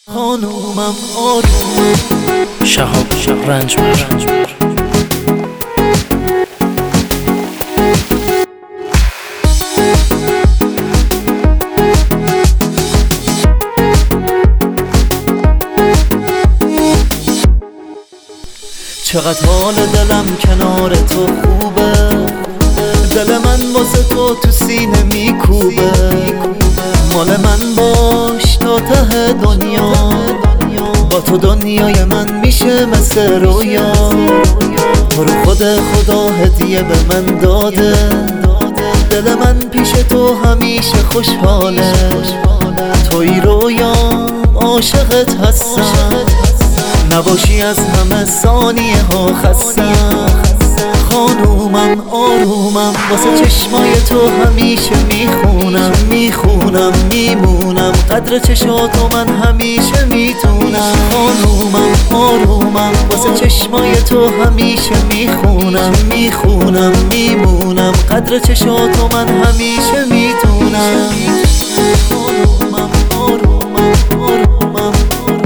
خانومم آرومم شهاب رنجبر. چقدر حال دلم کنار تو خوبه، دل من واسه تو سینه میکوبه. مال من باش تا ته دنیا، با تو دنیای من میشه مثل رویا. تو رو خدا هدیه به من داده، دل من پیش تو همیشه خوشحاله. توی رویام عاشقت هستم، نباشی از همه ثانیه ها خستم. خانومم آرومم، واسه چشمای تو همیشه میخونم میمونم. قدر چشاتو من همیشه میتونم. خانومم آرومم، واسه چشمای تو همیشه میخونم میمونم. قدر چشاتو من همیشه میتونم. خانومم آرومم آرومم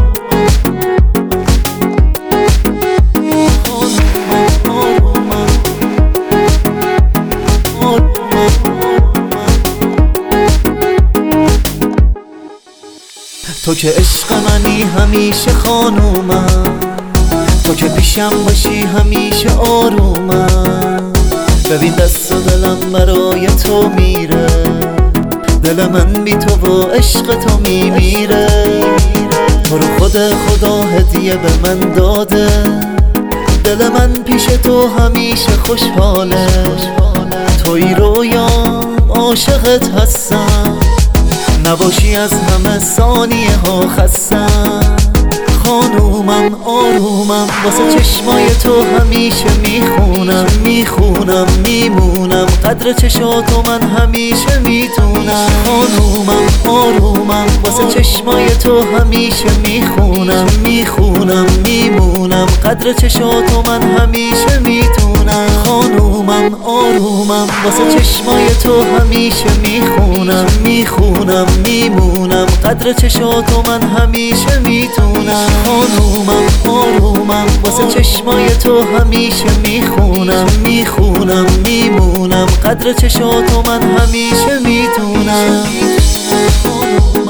تو که عشق منی همیشه خانومم، تو که پیشم باشی همیشه آرومم. ببین دست و دلم برای تو میره، دل من بی تو و عشق تو میمیره. تو رو خدا هدیه به من داده، دل من پیش تو همیشه خوشحاله. توی رویام عاشقت هستم، نباشی از همه ثانیه ها خستم. خانومم آرومم، واسه چشمای تو همیشه میخونم میمونم. قدر چشاتو من همیشه میتونم. خانومم آرومم، واسه چشمای تو همیشه میخونم میمونم. قدر چشاتو من همیشه میتونم. خانومم آرومم، واسه چشمای تو همیشه میخونم میمونم. قدر چشاتو من همیشه میتونم. خانومم آرومم، واسه چشمای تو همیشه میخونم میمونم. قدر چشاتو من همیشه میتونم.